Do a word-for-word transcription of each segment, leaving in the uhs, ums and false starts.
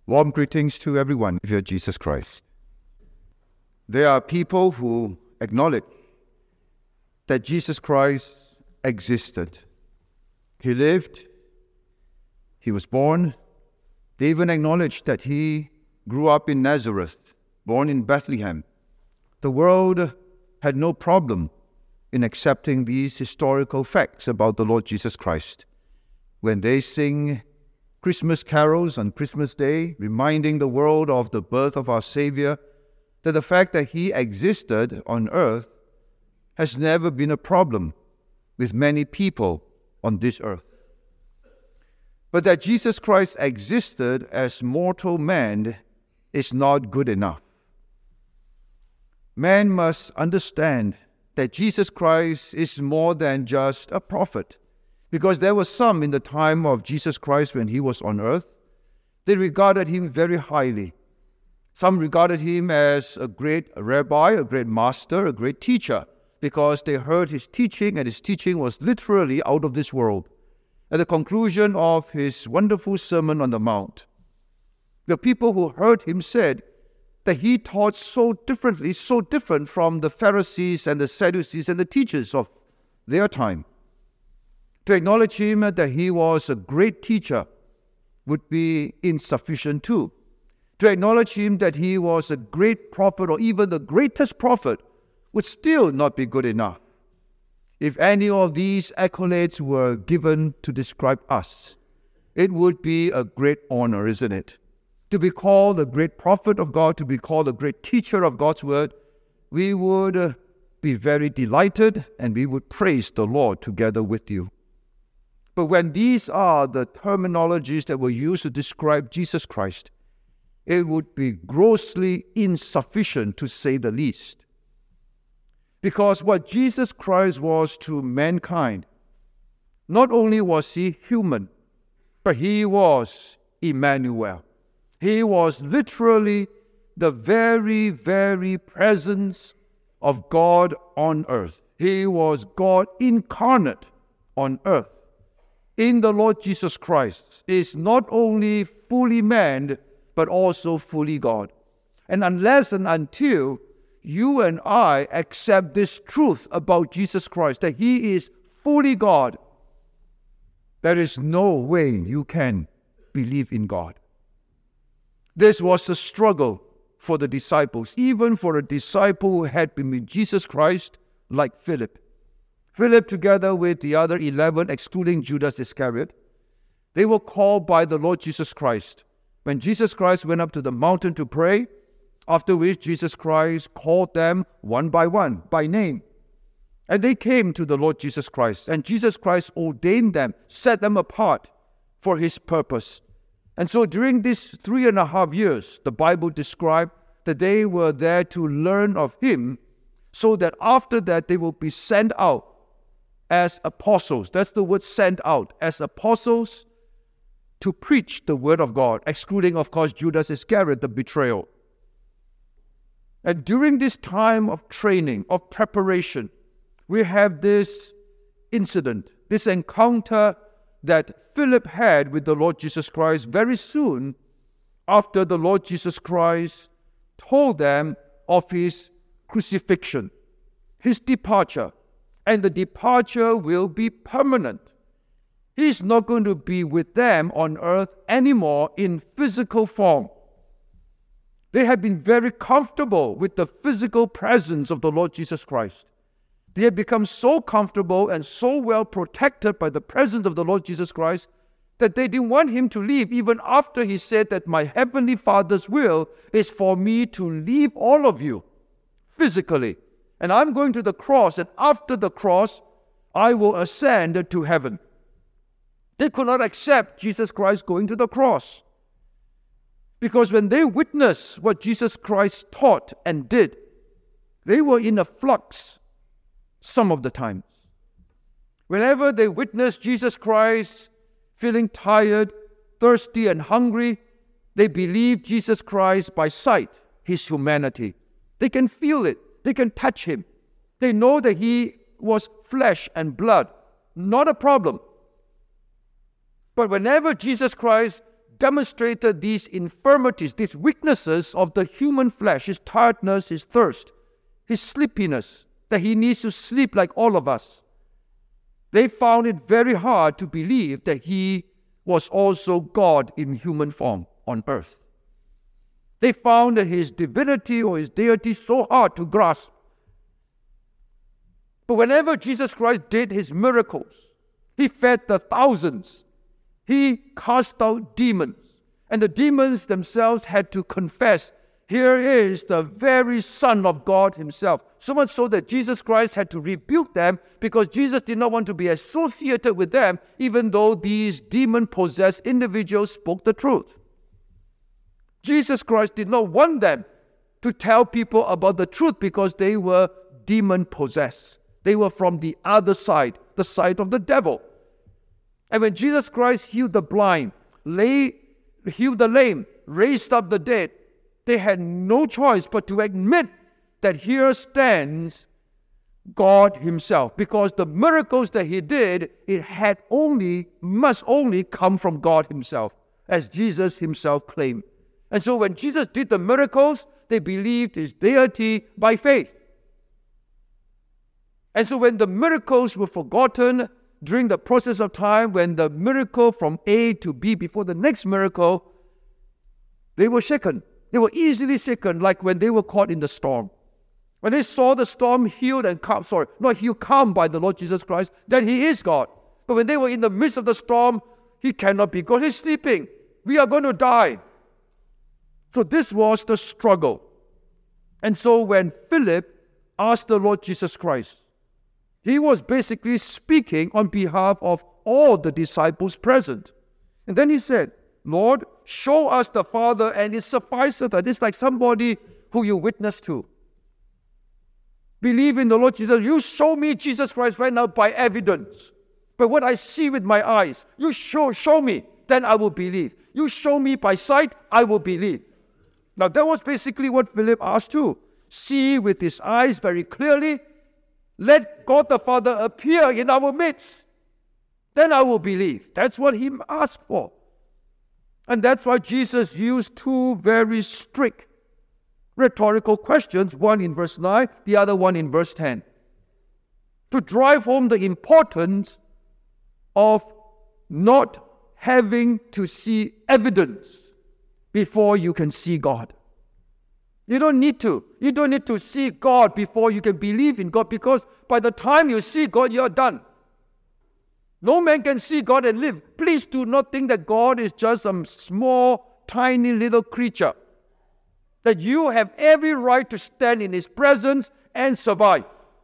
Warm greetings to everyone via Jesus Christ. There are people who acknowledge that Jesus Christ existed. He lived, he was born. They even acknowledge that he grew up in Nazareth, born in Bethlehem. The world had no problem in accepting these historical facts about the Lord Jesus Christ. When they sing Christmas carols on Christmas Day, reminding the world of the birth of our Savior, that the fact that he existed on earth has never been a problem with many people on this earth. But that Jesus Christ existed as mortal man is not good enough. Man must understand that Jesus Christ is more than just a prophet. Because there were some in the time of Jesus Christ when he was on earth, they regarded him very highly. Some regarded him as a great rabbi, a great master, a great teacher, because they heard his teaching, and his teaching was literally out of this world. At the conclusion of his wonderful Sermon on the Mount, the people who heard him said that he taught so differently, so different from the Pharisees and the Sadducees and the teachers of their time. To acknowledge him that he was a great teacher would be insufficient too. To acknowledge him that he was a great prophet or even the greatest prophet would still not be good enough. If any of these accolades were given to describe us, it would be a great honor, isn't it? To be called a great prophet of God, to be called a great teacher of God's word, we would be very delighted and we would praise the Lord together with you. But when these are the terminologies that were used to describe Jesus Christ, it would be grossly insufficient to say the least. Because what Jesus Christ was to mankind, not only was he human, but he was Emmanuel. He was literally the very, very presence of God on earth. He was God incarnate on earth. In the Lord Jesus Christ is not only fully man, but also fully God. And unless and until you and I accept this truth about Jesus Christ, that he is fully God, there is no way you can believe in God. This was a struggle for the disciples, even for a disciple who had been with Jesus Christ like Philip. Philip, together with the other eleven, excluding Judas Iscariot, they were called by the Lord Jesus Christ. When Jesus Christ went up to the mountain to pray, after which Jesus Christ called them one by one, by name. And they came to the Lord Jesus Christ, and Jesus Christ ordained them, set them apart for his purpose. And so during these three and a half years, the Bible described that they were there to learn of him, so that after that they will be sent out as apostles. That's the word sent out, as apostles to preach the word of God, excluding, of course, Judas Iscariot, the betrayal. And during this time of training, of preparation, we have this incident, this encounter that Philip had with the Lord Jesus Christ very soon after the Lord Jesus Christ told them of his crucifixion, his departure. And the departure will be permanent. He's not going to be with them on earth anymore in physical form. They had been very comfortable with the physical presence of the Lord Jesus Christ. They had become so comfortable and so well protected by the presence of the Lord Jesus Christ that they didn't want him to leave, even after he said that my heavenly Father's will is for me to leave all of you physically. And I'm going to the cross, and after the cross, I will ascend to heaven. They could not accept Jesus Christ going to the cross. Because when they witnessed what Jesus Christ taught and did, they were in a flux some of the times. Whenever they witnessed Jesus Christ feeling tired, thirsty, and hungry, they believed Jesus Christ by sight, his humanity. They can feel it. They can touch him. They know that he was flesh and blood. Not a problem. But whenever Jesus Christ demonstrated these infirmities, these weaknesses of the human flesh, his tiredness, his thirst, his sleepiness, that he needs to sleep like all of us. They found it very hard to believe that he was also God in human form on earth. They found that his divinity or his deity so hard to grasp. But whenever Jesus Christ did his miracles, he fed the thousands. He cast out demons. And the demons themselves had to confess, here is the very Son of God himself. So much so that Jesus Christ had to rebuke them because Jesus did not want to be associated with them, even though these demon-possessed individuals spoke the truth. Jesus Christ did not want them to tell people about the truth because they were demon-possessed. They were from the other side, the side of the devil. And when Jesus Christ healed the blind, lay, healed the lame, raised up the dead, they had no choice but to admit that here stands God himself. Because the miracles that he did, it had only, must only come from God himself, as Jesus himself claimed. And so when Jesus did the miracles, they believed his deity by faith. And so when the miracles were forgotten during the process of time, when the miracle from A to B before the next miracle, they were shaken. They were easily shaken, like when they were caught in the storm. When they saw the storm healed and calm, sorry, not healed, calm by the Lord Jesus Christ, then he is God. But when they were in the midst of the storm, he cannot be God. He's sleeping. We are going to die. So this was the struggle. And so when Philip asked the Lord Jesus Christ, he was basically speaking on behalf of all the disciples present. And then he said, Lord, show us the Father, and it sufficeth us. It's like somebody who you witness to. Believe in the Lord Jesus. You show me Jesus Christ right now by evidence. But what I see with my eyes, you show, show me, then I will believe. You show me by sight, I will believe. Now that was basically what Philip asked too. See with his eyes very clearly. Let God the Father appear in our midst. Then I will believe. That's what he asked for. And that's why Jesus used two very strict rhetorical questions, one in verse nine, the other one in verse ten, to drive home the importance of not having to see evidence before you can see God. You don't need to. You don't need to see God before you can believe in God, because by the time you see God, you're done. No man can see God and live. Please do not think that God is just some small, tiny little creature, that you have every right to stand in his presence and survive.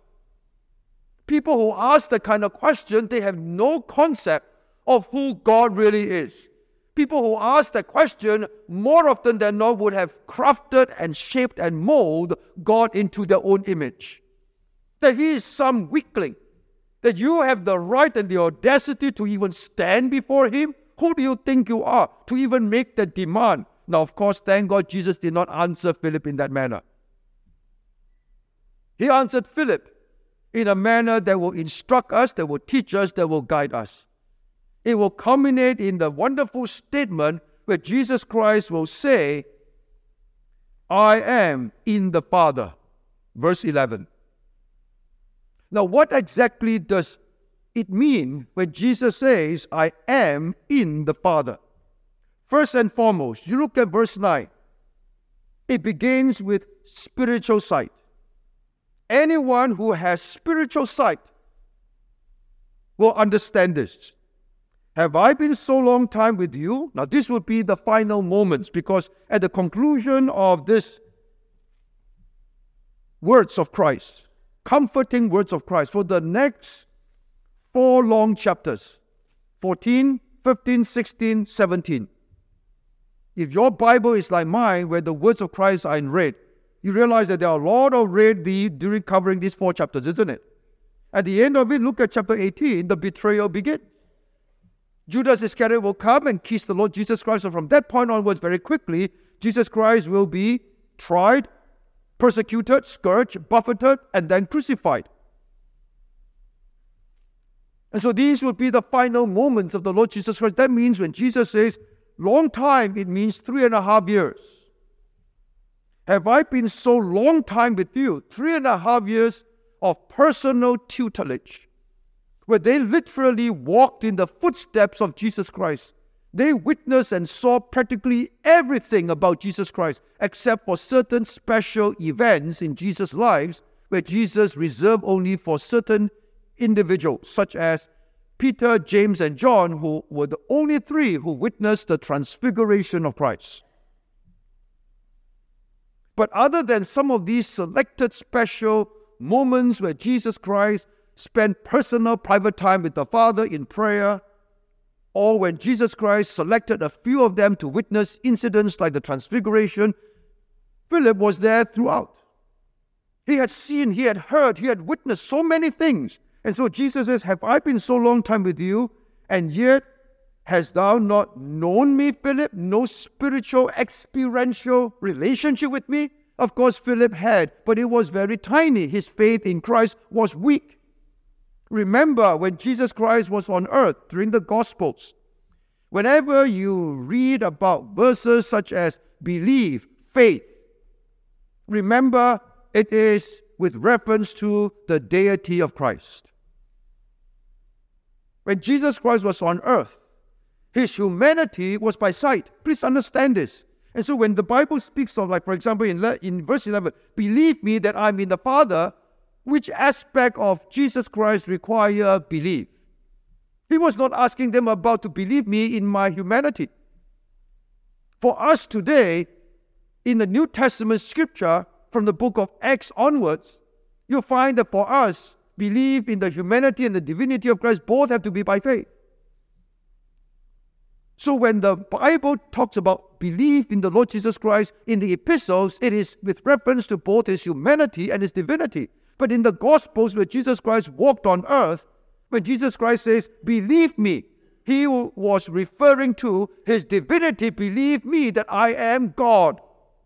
People who ask that kind of question, they have no concept of who God really is. People who ask that question, more often than not, would have crafted and shaped and molded God into their own image. That he is some weakling. That you have the right and the audacity to even stand before him? Who do you think you are to even make that demand? Now, of course, thank God Jesus did not answer Philip in that manner. He answered Philip in a manner that will instruct us, that will teach us, that will guide us. It will culminate in the wonderful statement where Jesus Christ will say, I am in the Father. Verse eleven. Now, what exactly does it mean when Jesus says, I am in the Father? First and foremost, you look at verse nine. It begins with spiritual sight. Anyone who has spiritual sight will understand this. Have I been so long time with you? Now this would be the final moments, because at the conclusion of this words of Christ, comforting words of Christ, for the next four long chapters, fourteen, fifteen, sixteen, seventeen. If your Bible is like mine, where the words of Christ are in red, you realize that there are a lot of red during covering these four chapters, isn't it? At the end of it, look at chapter eighteen, the betrayal begins. Judas Iscariot will come and kiss the Lord Jesus Christ. So from that point onwards, very quickly, Jesus Christ will be tried, persecuted, scourged, buffeted, and then crucified. And so these will be the final moments of the Lord Jesus Christ. That means when Jesus says, long time, it means three and a half years. Have I been so long time with you? Three and a half years of personal tutelage, where they literally walked in the footsteps of Jesus Christ. They witnessed and saw practically everything about Jesus Christ, except for certain special events in Jesus' lives, where Jesus reserved only for certain individuals, such as Peter, James, and John, who were the only three who witnessed the transfiguration of Christ. But other than some of these selected special moments where Jesus Christ spent personal private time with the Father in prayer, or when Jesus Christ selected a few of them to witness incidents like the transfiguration, Philip was there throughout. He had seen, he had heard, he had witnessed so many things. And so Jesus says, have I been so long time with you, and yet hast thou not known me, Philip? No spiritual, experiential relationship with me? Of course, Philip had, but it was very tiny. His faith in Christ was weak. Remember, when Jesus Christ was on earth during the Gospels, whenever you read about verses such as believe, faith, remember it is with reference to the deity of Christ. When Jesus Christ was on earth, his humanity was by sight. Please understand this. And so when the Bible speaks of, like, for example, in, in verse eleven, believe me that I'm in the Father, which aspect of Jesus Christ require belief? He was not asking them about to believe me in my humanity. For us today, in the New Testament scripture, from the book of Acts onwards, you'll find that for us, belief in the humanity and the divinity of Christ both have to be by faith. So when the Bible talks about belief in the Lord Jesus Christ in the epistles, it is with reference to both his humanity and his divinity. But in the Gospels, where Jesus Christ walked on earth, when Jesus Christ says, believe me, he was referring to his divinity. Believe me that I am God.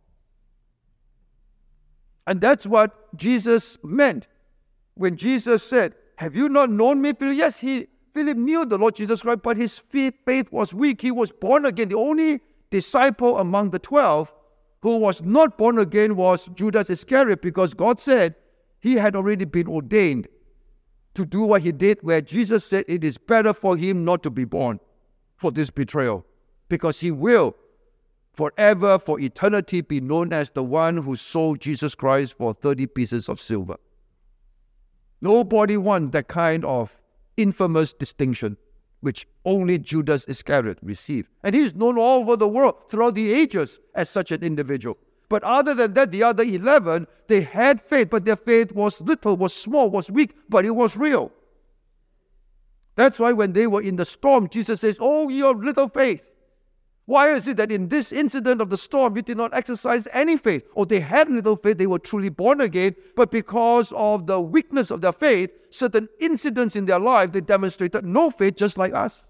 And that's what Jesus meant when Jesus said, have you not known me, Philip? Yes, he, Philip knew the Lord Jesus Christ, but his faith was weak. He was born again. The only disciple among the twelve who was not born again was Judas Iscariot, because God said he had already been ordained to do what he did, where Jesus said it is better for him not to be born for this betrayal, because he will forever, for eternity, be known as the one who sold Jesus Christ for thirty pieces of silver. Nobody wants that kind of infamous distinction, which only Judas Iscariot received. And he is known all over the world throughout the ages as such an individual. But other than that, the other eleven, they had faith, but their faith was little, was small, was weak, but it was real. That's why when they were in the storm, Jesus says, oh, you have little faith. Why is it that in this incident of the storm, you did not exercise any faith? Or they had little faith, they were truly born again, but because of the weakness of their faith, certain incidents in their life, they demonstrated no faith, just like us.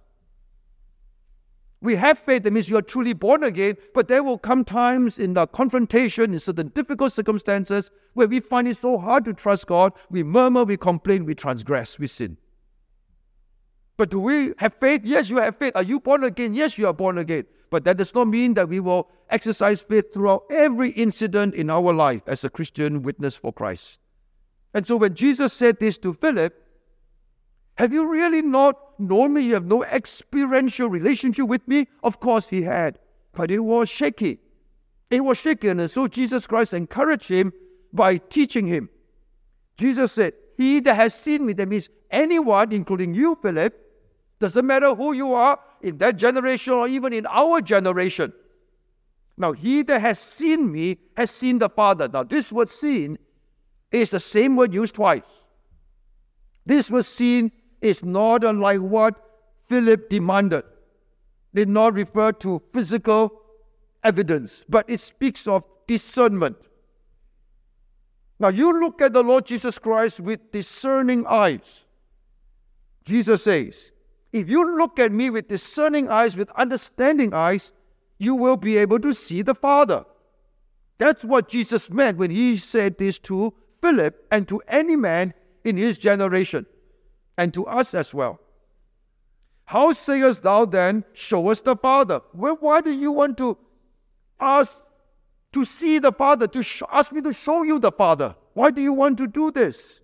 We have faith, that means you are truly born again, but there will come times in the confrontation, in certain difficult circumstances, where we find it so hard to trust God, we murmur, we complain, we transgress, we sin. But do we have faith? Yes, you have faith. Are you born again? Yes, you are born again. But that does not mean that we will exercise faith throughout every incident in our life as a Christian witness for Christ. And so when Jesus said this to Philip, have you really not known me? You have no experiential relationship with me? Of course he had, but it was shaky. It was shaken, and so Jesus Christ encouraged him by teaching him. Jesus said, he that has seen me, that means anyone, including you, Philip, doesn't matter who you are in that generation or even in our generation. Now, he that has seen me has seen the Father. Now, this word seen is the same word used twice. This word seen is not unlike what Philip demanded. Did not refer to physical evidence, but it speaks of discernment. Now, you look at the Lord Jesus Christ with discerning eyes. Jesus says, if you look at me with discerning eyes, with understanding eyes, you will be able to see the Father. That's what Jesus meant when he said this to Philip and to any man in his generation, and to us as well. How sayest thou then, show us the Father? Well, why do you want to ask to see the Father, to sh- ask me to show you the Father? Why do you want to do this?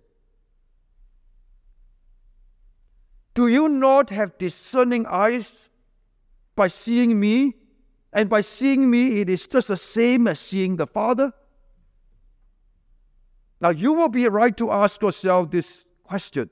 Do you not have discerning eyes by seeing me? And by seeing me, it is just the same as seeing the Father? Now, you will be right to ask yourself this question.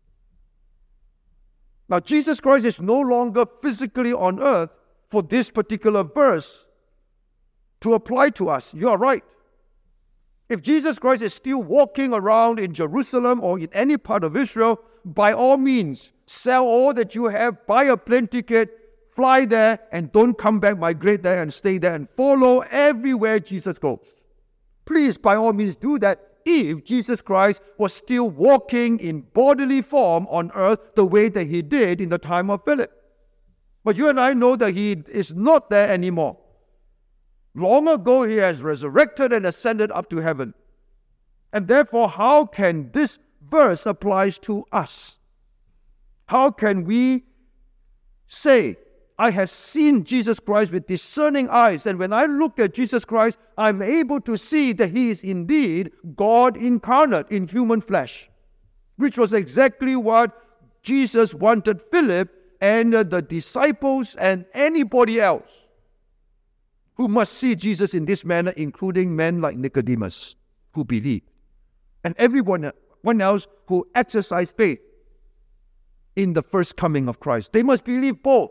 Now, Jesus Christ is no longer physically on earth for this particular verse to apply to us. You are right. If Jesus Christ is still walking around in Jerusalem or in any part of Israel, by all means, sell all that you have, buy a plane ticket, fly there, and don't come back, migrate there and stay there and follow everywhere Jesus goes. Please, by all means, do that if Jesus Christ was still walking in bodily form on earth the way that he did in the time of Philip. But you and I know that he is not there anymore. Long ago, he has resurrected and ascended up to heaven. And therefore, how can this verse apply to us? How can we say, I have seen Jesus Christ with discerning eyes, and when I look at Jesus Christ, I'm able to see that he is indeed God incarnate in human flesh, which was exactly what Jesus wanted Philip and the disciples and anybody else who must see Jesus in this manner, including men like Nicodemus who believed, and everyone else who exercised faith in the first coming of Christ. They must believe both.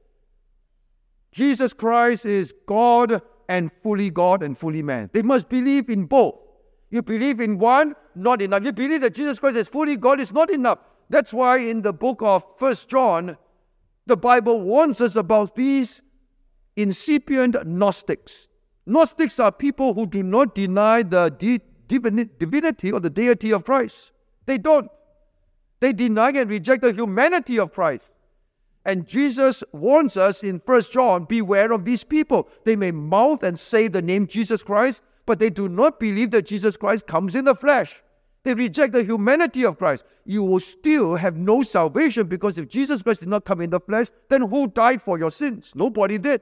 Jesus Christ is God and fully God and fully man. They must believe in both. You believe in one, not enough. You believe that Jesus Christ is fully God, is not enough. That's why in the book of First John, the Bible warns us about these incipient Gnostics. Gnostics are people who do not deny the di- divinity or the deity of Christ. They don't. They deny and reject the humanity of Christ. And Jesus warns us in First John, beware of these people. They may mouth and say the name Jesus Christ, but they do not believe that Jesus Christ comes in the flesh. They reject the humanity of Christ. You will still have no salvation, because if Jesus Christ did not come in the flesh, then who died for your sins? Nobody did.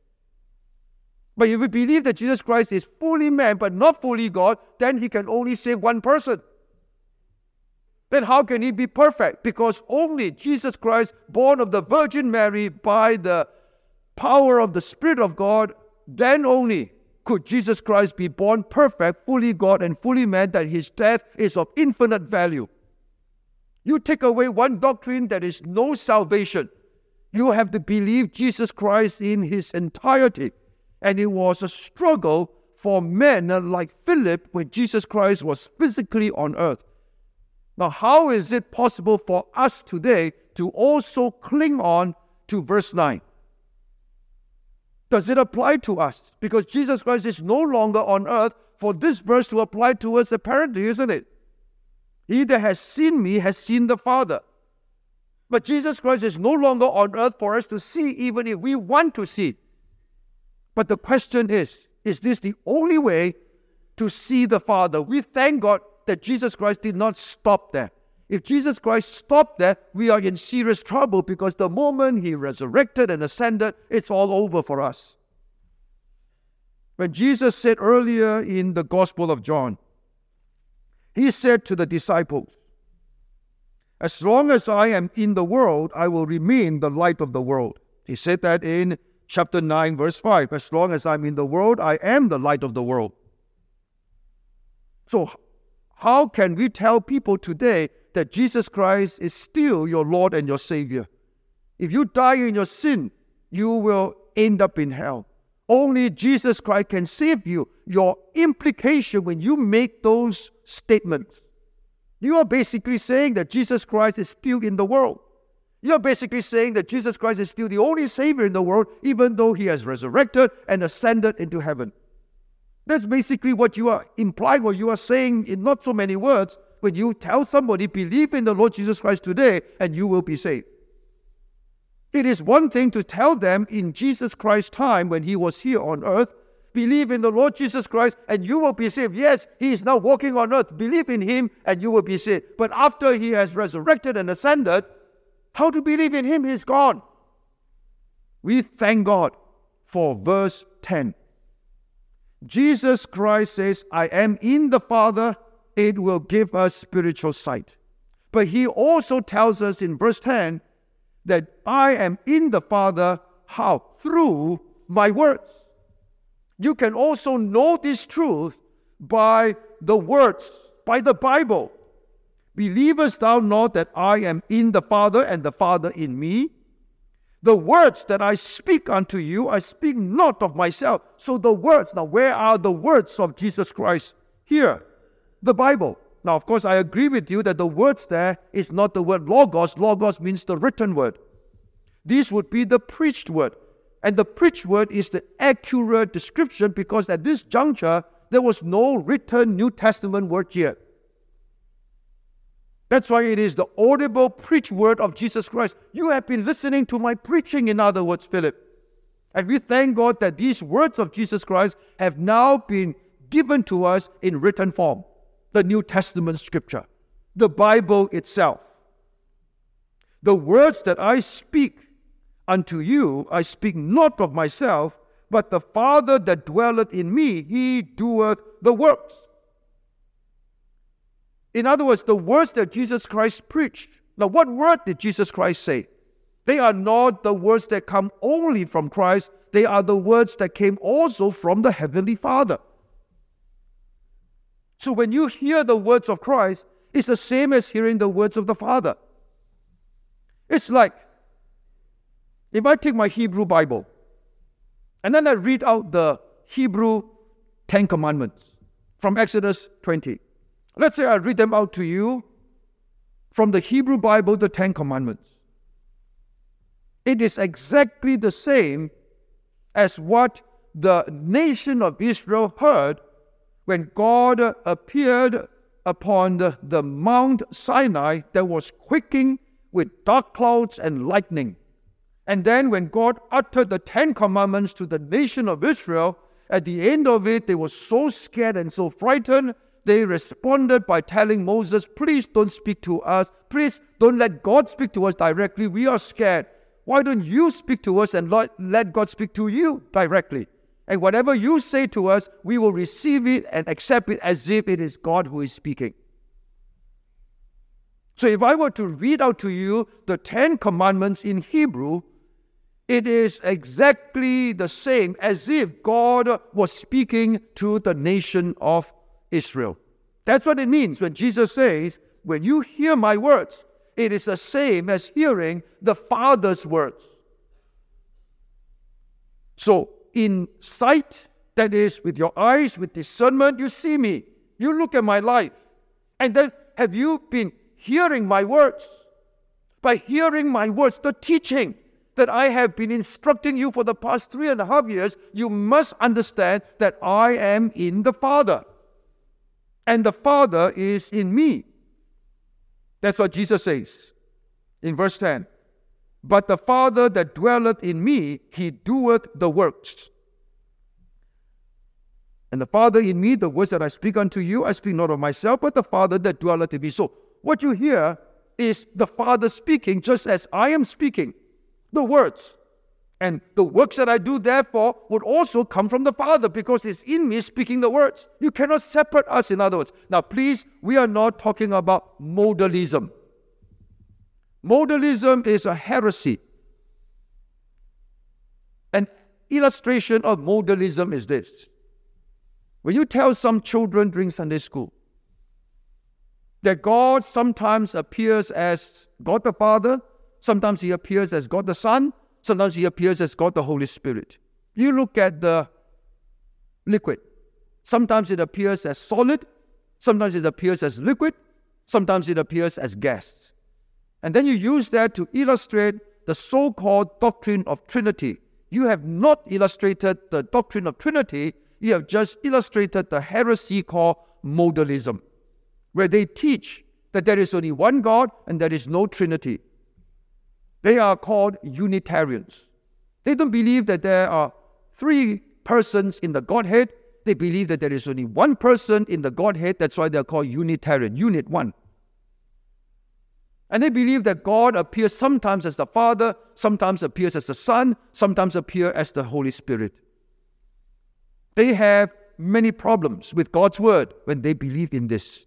But if we believe that Jesus Christ is fully man but not fully God, then he can only save one person. Then how can he be perfect? Because only Jesus Christ, born of the Virgin Mary by the power of the Spirit of God, then only could Jesus Christ be born perfect, fully God and fully man, that his death is of infinite value. You take away one doctrine, that is no salvation. You have to believe Jesus Christ in his entirety. And it was a struggle for men like Philip when Jesus Christ was physically on earth. Now, how is it possible for us today to also cling on to verse nine? Does it apply to us? Because Jesus Christ is no longer on earth for this verse to apply to us, apparently, isn't it? He that has seen me has seen the Father. But Jesus Christ is no longer on earth for us to see, even if we want to see. But the question is, is this the only way to see the Father? We thank God that Jesus Christ did not stop there. If Jesus Christ stopped there, we are in serious trouble, because the moment he resurrected and ascended, it's all over for us. When Jesus said earlier in the Gospel of John, he said to the disciples, as long as I am in the world, I will remain the light of the world. He said that in chapter nine, verse five. As long as I'm in the world, I am the light of the world. So, how can we tell people today that Jesus Christ is still your Lord and your Savior? If you die in your sin, you will end up in hell. Only Jesus Christ can save you. Your implication when you make those statements, you are basically saying that Jesus Christ is still in the world. You are basically saying that Jesus Christ is still the only Savior in the world, even though he has resurrected and ascended into heaven. That's basically what you are implying, or you are saying in not so many words, when you tell somebody, believe in the Lord Jesus Christ today and you will be saved. It is one thing to tell them in Jesus Christ's time when he was here on earth, believe in the Lord Jesus Christ and you will be saved. Yes, he is now walking on earth. Believe in him and you will be saved. But after he has resurrected and ascended, How to believe in him? He's gone. We thank God for verse ten. Jesus Christ says, I am in the Father. It will give us spiritual sight. But he also tells us in verse ten that I am in the Father. How? Through my words. You can also know this truth by the words, by the Bible. Believest thou not that I am in the Father and the Father in me? The words that I speak unto you, I speak not of myself. So the words, now where are the words of Jesus Christ? Here, the Bible. Now, of course, I agree with you that the words there is not the word logos. Logos means the written word. These would be the preached word. And the preached word is the accurate description because at this juncture, there was no written New Testament word yet. That's why it is the audible preached word of Jesus Christ. You have been listening to my preaching, in other words, Philip. And we thank God that these words of Jesus Christ have now been given to us in written form. The New Testament scripture, the Bible itself. The words that I speak unto you, I speak not of myself, but the Father that dwelleth in me, he doeth the works. In other words, the words that Jesus Christ preached. Now, what word did Jesus Christ say? They are not the words that come only from Christ. They are the words that came also from the Heavenly Father. So when you hear the words of Christ, it's the same as hearing the words of the Father. It's like, if I take my Hebrew Bible, and then I read out the Hebrew Ten Commandments from Exodus twenty. Let's say I read them out to you from the Hebrew Bible, the Ten Commandments. It is exactly the same as what the nation of Israel heard when God appeared upon the, the Mount Sinai that was quaking with dark clouds and lightning. And then when God uttered the Ten Commandments to the nation of Israel, at the end of it, they were so scared and so frightened, they responded by telling Moses, please don't speak to us. Please don't let God speak to us directly. We are scared. Why don't you speak to us and let God speak to you directly? And whatever you say to us, we will receive it and accept it as if it is God who is speaking. So if I were to read out to you the Ten Commandments in Hebrew, it is exactly the same as if God was speaking to the nation of Israel. That's what it means when Jesus says, when you hear my words, it is the same as hearing the Father's words. So in sight, that is with your eyes, with discernment, you see me. You look at my life. And then have you been hearing my words? By hearing my words, the teaching that I have been instructing you for the past three and a half years, you must understand that I am in the Father. And the Father is in me. That's what Jesus says in verse ten. But the Father that dwelleth in me, he doeth the works. And the Father in me, the words that I speak unto you, I speak not of myself, but the Father that dwelleth in me. So what you hear is the Father speaking just as I am speaking. The words. And the works that I do, therefore, would also come from the Father because it's in me speaking the words. You cannot separate us, in other words. Now, please, we are not talking about modalism. Modalism is a heresy. An illustration of modalism is this. When you tell some children during Sunday school that God sometimes appears as God the Father, sometimes he appears as God the Son, sometimes he appears as God the Holy Spirit. You look at the liquid. Sometimes it appears as solid, sometimes it appears as liquid, sometimes it appears as gas. And then you use that to illustrate the so-called doctrine of Trinity. You have not illustrated the doctrine of Trinity, you have just illustrated the heresy called modalism, where they teach that there is only one God and there is no Trinity. They are called Unitarians. They don't believe that there are three persons in the Godhead. They believe that there is only one person in the Godhead. That's why they're called Unitarian, unit one. And they believe that God appears sometimes as the Father, sometimes appears as the Son, sometimes appears as the Holy Spirit. They have many problems with God's word when they believe in this.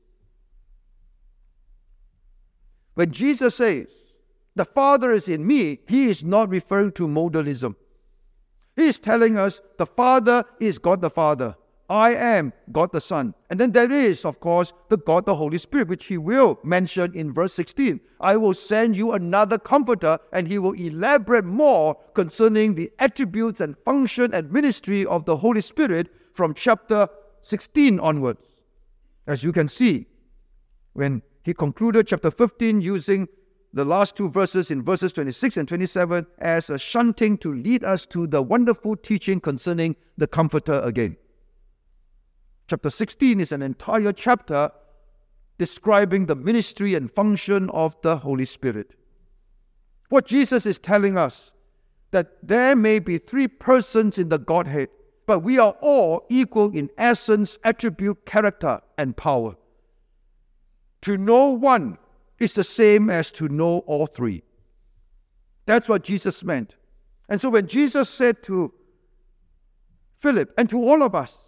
When Jesus says, the Father is in me, he is not referring to modalism. He is telling us the Father is God the Father. I am God the Son. And then there is, of course, the God the Holy Spirit, which he will mention in verse sixteen. I will send you another comforter, and he will elaborate more concerning the attributes and function and ministry of the Holy Spirit from chapter sixteen onwards. As you can see, when he concluded chapter fifteen using the last two verses in verses twenty-six and twenty-seven as a shunting to lead us to the wonderful teaching concerning the Comforter again. Chapter sixteen is an entire chapter describing the ministry and function of the Holy Spirit. What Jesus is telling us, that there may be three persons in the Godhead, but we are all equal in essence, attribute, character, and power. To know one is the same as to know all three. That's what Jesus meant. And so when Jesus said to Philip and to all of us,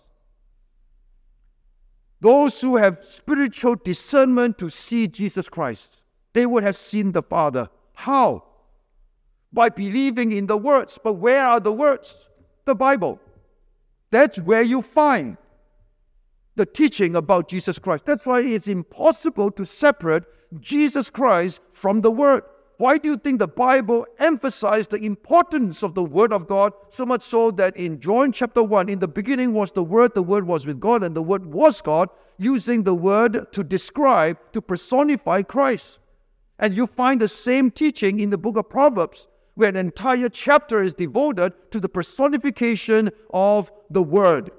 those who have spiritual discernment to see Jesus Christ, they would have seen the Father. How? By believing in the words. But where are the words? The Bible. That's where you find the teaching about Jesus Christ. That's why it's impossible to separate Jesus Christ from the Word. Why do you think the Bible emphasized the importance of the Word of God, so much so that in John chapter one, in the beginning was the Word, the Word was with God, and the Word was God, using the Word to describe, to personify Christ. And you find the same teaching in the book of Proverbs, where an entire chapter is devoted to the personification of the Word.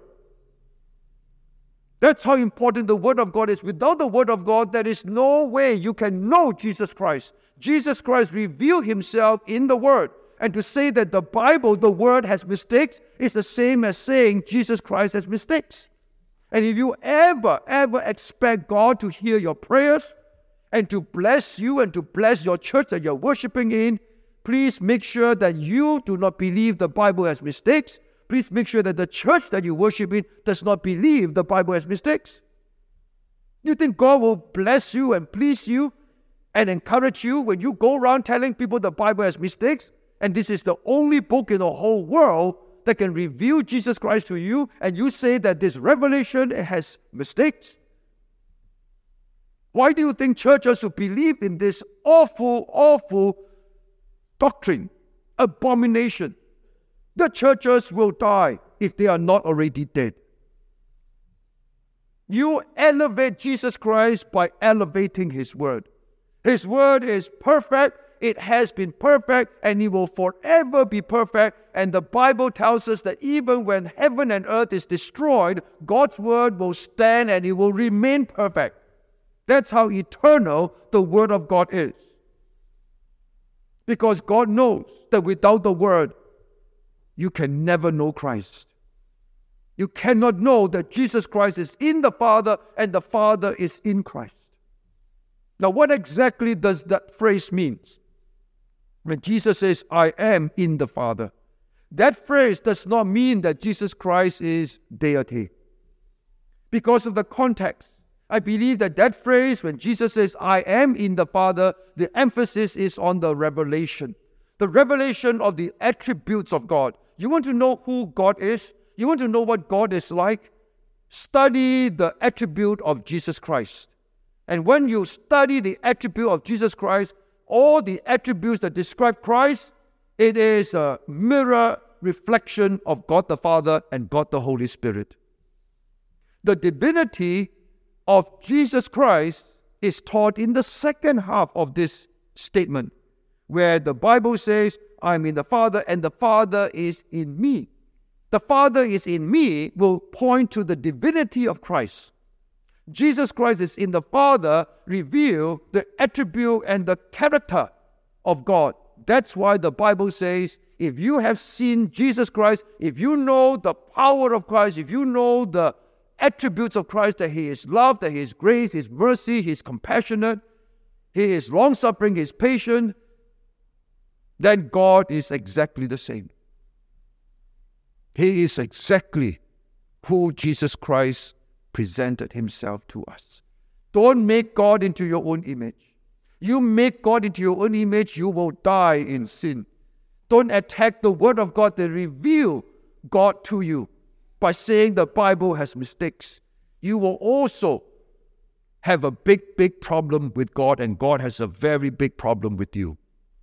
That's how important the Word of God is. Without the Word of God, there is no way you can know Jesus Christ. Jesus Christ revealed himself in the Word. And to say that the Bible, the Word, has mistakes is the same as saying Jesus Christ has mistakes. And if you ever, ever expect God to hear your prayers and to bless you and to bless your church that you're worshiping in, please make sure that you do not believe the Bible has mistakes. Please make sure that the church that you worship in does not believe the Bible has mistakes. You think God will bless you and please you and encourage you when you go around telling people the Bible has mistakes, and this is the only book in the whole world that can reveal Jesus Christ to you, and you say that this revelation has mistakes? Why do you think churches who believe in this awful, awful doctrine, abomination, the churches will die if they are not already dead? You elevate Jesus Christ by elevating His Word. His Word is perfect, it has been perfect, and it will forever be perfect. And the Bible tells us that even when heaven and earth is destroyed, God's Word will stand and it will remain perfect. That's how eternal the Word of God is. Because God knows that without the Word, you can never know Christ. You cannot know that Jesus Christ is in the Father and the Father is in Christ. Now, what exactly does that phrase mean? When Jesus says, I am in the Father, that phrase does not mean that Jesus Christ is deity. Because of the context, I believe that that phrase, when Jesus says, I am in the Father, the emphasis is on the revelation. The revelation of the attributes of God. You want to know who God is? You want to know what God is like? Study the attribute of Jesus Christ. And when you study the attribute of Jesus Christ, all the attributes that describe Christ, it is a mirror reflection of God the Father and God the Holy Spirit. The divinity of Jesus Christ is taught in the second half of this statement, where the Bible says, I am in the Father and the Father is in me. The Father is in me will point to the divinity of Christ. Jesus Christ is in the Father, reveal the attribute and the character of God. That's why the Bible says, if you have seen Jesus Christ, if you know the power of Christ, if you know the attributes of Christ, that He is love, that He is grace, His mercy, He is compassionate, He is long-suffering, He is patient, then God is exactly the same. He is exactly who Jesus Christ presented Himself to us. Don't make God into your own image. You make God into your own image, you will die in sin. Don't attack the Word of God that reveals God to you by saying the Bible has mistakes. You will also have a big, big problem with God, and God has a very big problem with you.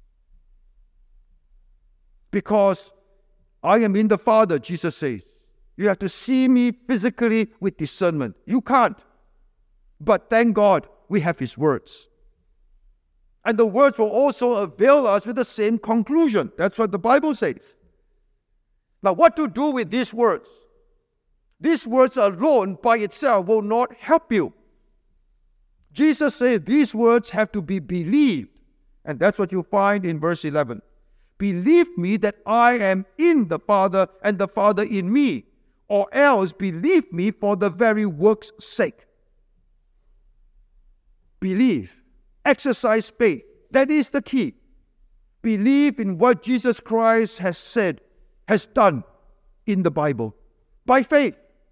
Because I am in the Father, Jesus says. You have to see me physically with discernment. You can't. But thank God we have His words. And the words will also avail us with the same conclusion. That's what the Bible says. Now, what to do with these words? These words alone by itself will not help you. Jesus says these words have to be believed. And that's what you find in verse eleven. Believe me that I am in the Father and the Father in me, or else believe me for the very work's sake. Believe. Exercise faith. That is the key. Believe in what Jesus Christ has said, has done in the Bible, by faith.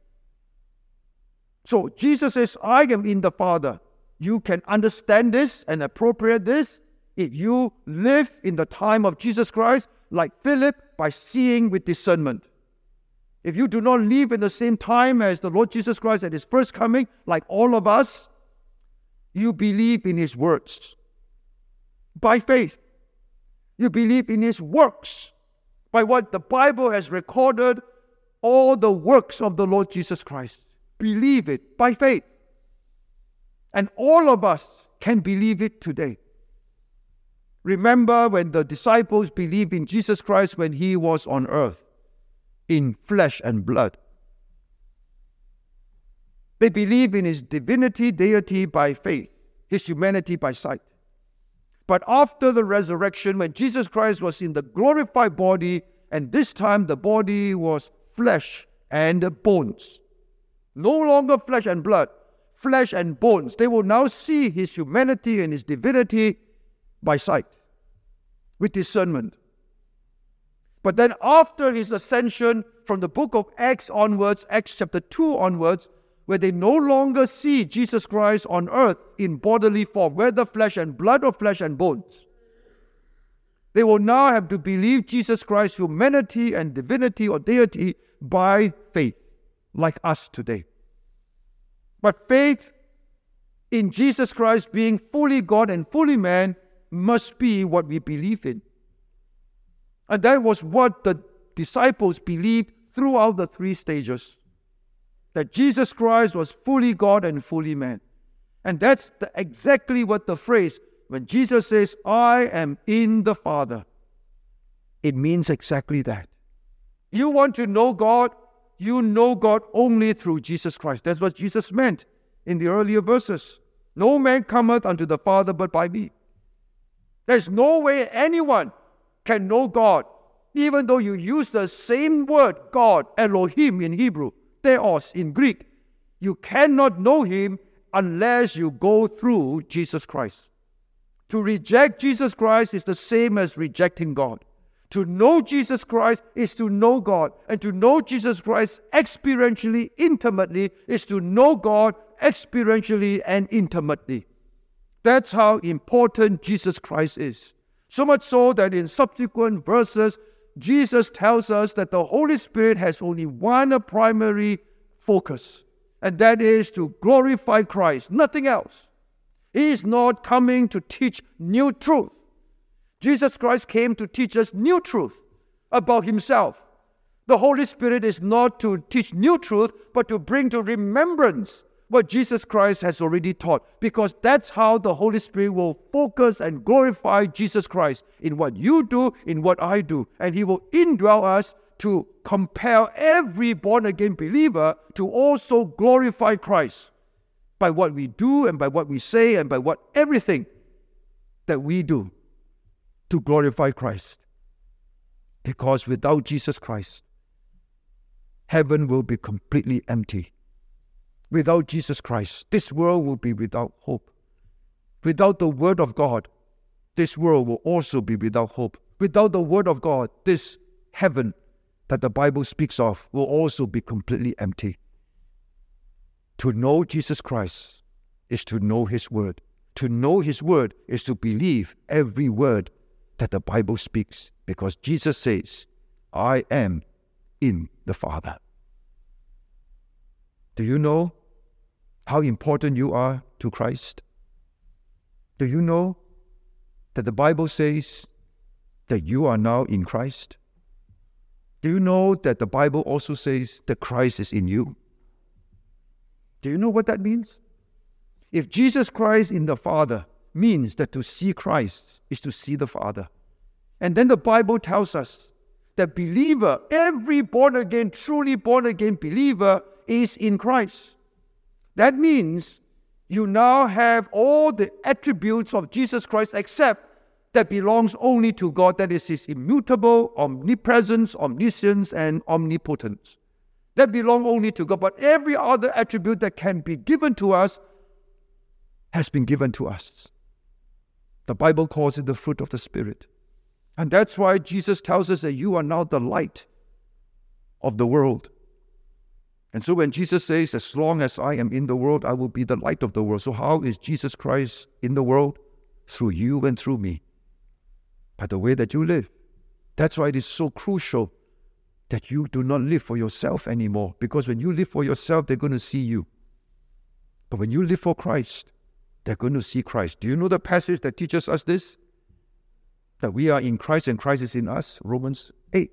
So Jesus says, I am in the Father. You can understand this and appropriate this if you live in the time of Jesus Christ, like Philip, by seeing with discernment. If you do not live in the same time as the Lord Jesus Christ at His first coming, like all of us, you believe in His words by faith. You believe in His works by what the Bible has recorded, all the works of the Lord Jesus Christ. Believe it by faith. And all of us can believe it today. Remember when the disciples believed in Jesus Christ when He was on earth, in flesh and blood. They believe in His divinity, deity by faith, His humanity by sight. But after the resurrection, when Jesus Christ was in the glorified body, and this time the body was flesh and bones. No longer flesh and blood, flesh and bones. They will now see His humanity and His divinity by sight, with discernment. But then after His ascension, from the book of Acts onwards, Acts chapter two onwards, where they no longer see Jesus Christ on earth in bodily form, whether flesh and blood or flesh and bones. They will now have to believe Jesus Christ's humanity and divinity or deity by faith, like us today. But faith in Jesus Christ being fully God and fully man must be what we believe in. And that was what the disciples believed throughout the three stages. That Jesus Christ was fully God and fully man. And that's the, exactly what the phrase, when Jesus says, I am in the Father, it means exactly that. You want to know God, you know God only through Jesus Christ. That's what Jesus meant in the earlier verses. No man cometh unto the Father but by me. There's no way anyone can know God, even though you use the same word, God, Elohim in Hebrew, Theos in Greek. You cannot know Him unless you go through Jesus Christ. To reject Jesus Christ is the same as rejecting God. To know Jesus Christ is to know God. And to know Jesus Christ experientially, intimately, is to know God experientially and intimately. That's how important Jesus Christ is. So much so that in subsequent verses, Jesus tells us that the Holy Spirit has only one primary focus, and that is to glorify Christ, nothing else. He is not coming to teach new truth. Jesus Christ came to teach us new truth about Himself. The Holy Spirit is not to teach new truth, but to bring to remembrance what Jesus Christ has already taught, because that's how the Holy Spirit will focus and glorify Jesus Christ in what you do, in what I do. And He will indwell us to compel every born-again believer to also glorify Christ by what we do and by what we say and by what everything that we do to glorify Christ. Because without Jesus Christ, heaven will be completely empty. Without Jesus Christ, this world will be without hope. Without the Word of God, this world will also be without hope. Without the Word of God, this heaven that the Bible speaks of will also be completely empty. To know Jesus Christ is to know His Word. To know His Word is to believe every word that the Bible speaks, because Jesus says, I am in the Father. Do you know how important you are to Christ? Do you know that the Bible says that you are now in Christ? Do you know that the Bible also says that Christ is in you? Do you know what that means? If Jesus Christ in the Father means that to see Christ is to see the Father, and then the Bible tells us that believer, every born-again, truly born-again believer is in Christ. That means you now have all the attributes of Jesus Christ except that belongs only to God, that is His immutable, omnipresence, omniscience, and omnipotence. That belong only to God. But every other attribute that can be given to us has been given to us. The Bible calls it the fruit of the Spirit. And that's why Jesus tells us that you are now the light of the world. And so when Jesus says, as long as I am in the world, I will be the light of the world. So how is Jesus Christ in the world? Through you and through me. By the way that you live. That's why it is so crucial that you do not live for yourself anymore. Because when you live for yourself, they're going to see you. But when you live for Christ, they're going to see Christ. Do you know the passage that teaches us this? That we are in Christ and Christ is in us. Romans eight.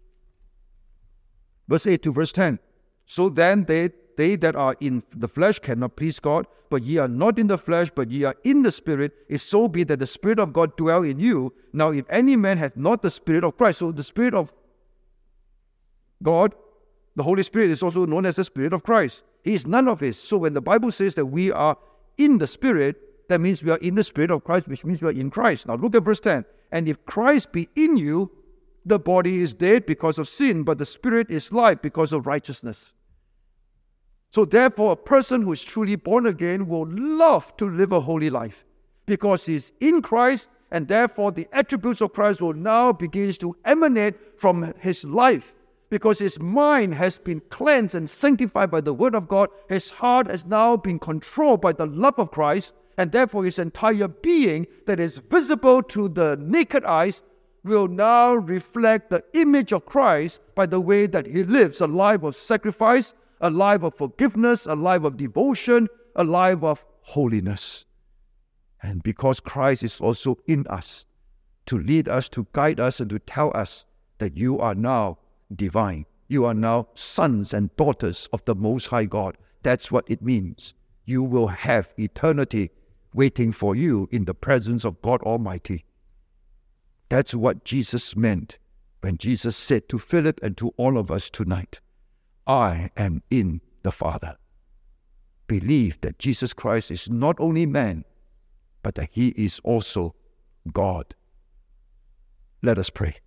Verse eight to verse ten. So then they, they that are in the flesh cannot please God, but ye are not in the flesh, but ye are in the Spirit, if so be that the Spirit of God dwell in you. Now if any man hath not the Spirit of Christ, so the Spirit of God, the Holy Spirit, is also known as the Spirit of Christ. He is none of His. So when the Bible says that we are in the Spirit, that means we are in the Spirit of Christ, which means we are in Christ. Now look at verse ten. And if Christ be in you, the body is dead because of sin, but the Spirit is life because of righteousness. So therefore, a person who is truly born again will love to live a holy life because he is in Christ, and therefore the attributes of Christ will now begin to emanate from his life because his mind has been cleansed and sanctified by the Word of God. His heart has now been controlled by the love of Christ, and therefore his entire being that is visible to the naked eyes will now reflect the image of Christ by the way that he lives a life of sacrifice, a life of forgiveness, a life of devotion, a life of holiness. And because Christ is also in us, to lead us, to guide us, and to tell us that you are now divine. You are now sons and daughters of the Most High God. That's what it means. You will have eternity waiting for you in the presence of God Almighty. That's what Jesus meant when Jesus said to Philip and to all of us tonight, I am in the Father. Believe that Jesus Christ is not only man, but that He is also God. Let us pray.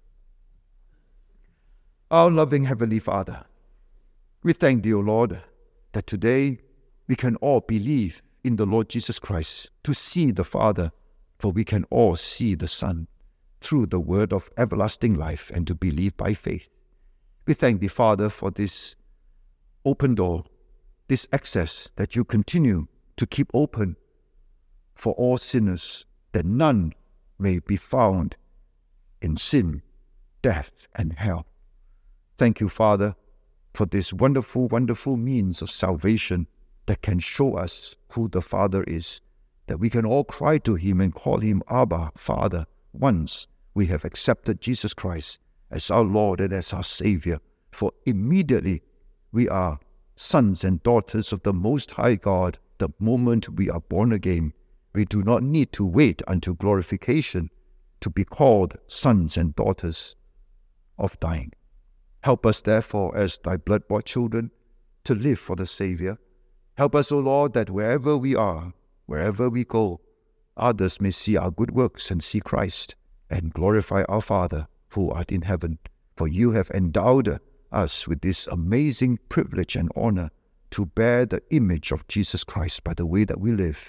Our loving Heavenly Father, we thank Thee, O Lord, that today we can all believe in the Lord Jesus Christ to see the Father, for we can all see the Son through the word of everlasting life and to believe by faith. We thank Thee, Father, for this open door, this access that You continue to keep open for all sinners, that none may be found in sin, death, and hell. Thank You, Father, for this wonderful, wonderful means of salvation that can show us who the Father is, that we can all cry to Him and call Him Abba, Father, once we have accepted Jesus Christ as our Lord and as our Savior. For immediately we are sons and daughters of the Most High God the moment we are born again. We do not need to wait until glorification to be called sons and daughters of Thine. Help us, therefore, as Thy blood-bought children, to live for the Savior. Help us, O Lord, that wherever we are, wherever we go, others may see our good works and see Christ and glorify our Father who art in heaven. For You have endowed us with this amazing privilege and honor to bear the image of Jesus Christ by the way that we live.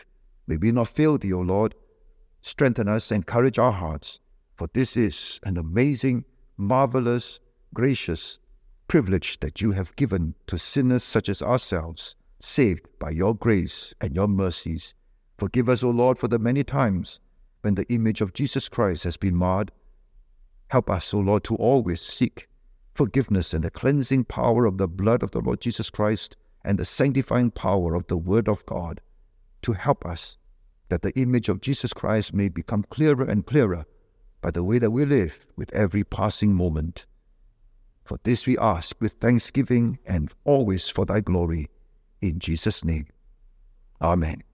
May we not fail thee, O Lord. Strengthen us, encourage our hearts, for this is an amazing, marvelous, gracious privilege that you have given to sinners such as ourselves, saved by your grace and your mercies. Forgive us, O Lord, for the many times when the image of Jesus Christ has been marred. Help us, O Lord, to always seek forgiveness and the cleansing power of the blood of the Lord Jesus Christ and the sanctifying power of the Word of God to help us, that the image of Jesus Christ may become clearer and clearer by the way that we live with every passing moment. For this we ask with thanksgiving and always for thy glory. In Jesus' name. Amen.